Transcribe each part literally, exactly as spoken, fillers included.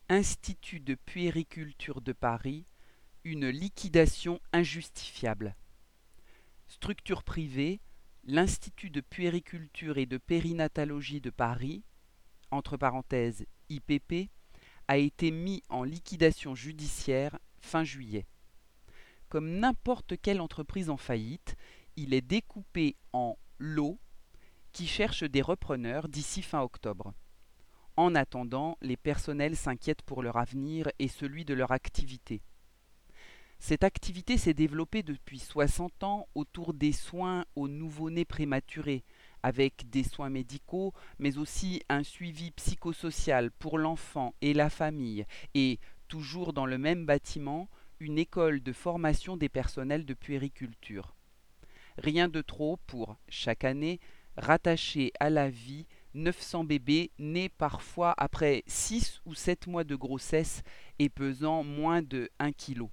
Institut de puériculture de Paris, une liquidation injustifiable. Structure privée, l'Institut de puériculture et de périnatalogie de Paris, entre parenthèses I P P, a été mis en liquidation judiciaire fin juillet. Comme n'importe quelle entreprise en faillite, il est découpé en lots qui cherchent des repreneurs d'ici fin octobre. En attendant, les personnels s'inquiètent pour leur avenir et celui de leur activité. Cette activité s'est développée depuis soixante ans autour des soins aux nouveau-nés prématurés, avec des soins médicaux, mais aussi un suivi psychosocial pour l'enfant et la famille, et, toujours dans le même bâtiment, une école de formation des personnels de puériculture. Rien de trop pour, chaque année, rattacher à la vie neuf cents bébés nés parfois après six ou sept mois de grossesse et pesant moins de un kilo.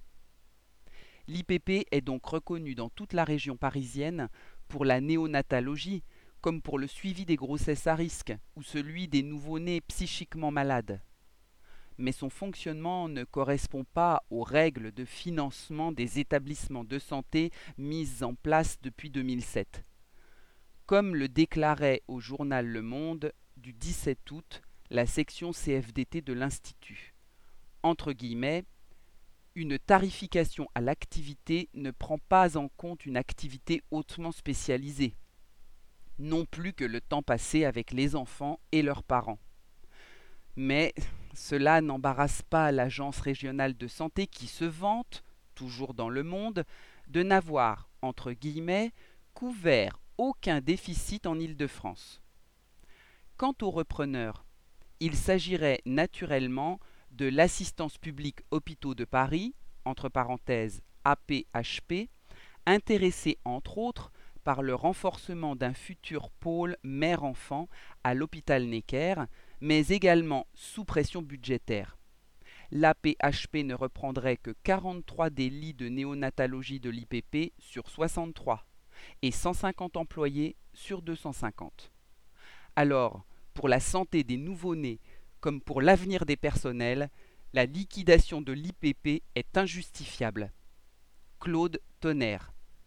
L'I P P est donc reconnu dans toute la région parisienne pour la néonatalogie, comme pour le suivi des grossesses à risque ou celui des nouveau-nés psychiquement malades. Mais son fonctionnement ne correspond pas aux règles de financement des établissements de santé mises en place depuis deux mille sept. Comme le déclarait au journal Le Monde du dix-sept août la section C F D T de l'Institut. Entre guillemets, une tarification à l'activité ne prend pas en compte une activité hautement spécialisée, non plus que le temps passé avec les enfants et leurs parents. Mais cela n'embarrasse pas l'Agence régionale de santé qui se vante, toujours dans Le Monde, de n'avoir, entre guillemets, couvert aucun déficit en Île-de-France. Quant aux repreneurs, il s'agirait naturellement de l'Assistance publique Hôpitaux de Paris, entre parenthèses A P H P, intéressée entre autres par le renforcement d'un futur pôle mère-enfant à l'hôpital Necker, mais également sous pression budgétaire. L'A P H P ne reprendrait que quarante-trois des lits de néonatalogie de l'I P P sur soixante-trois et cent cinquante employés sur deux cent cinquante. Alors, pour la santé des nouveau-nés comme pour l'avenir des personnels, la liquidation de l'I P P est injustifiable. Claude Tonnerre.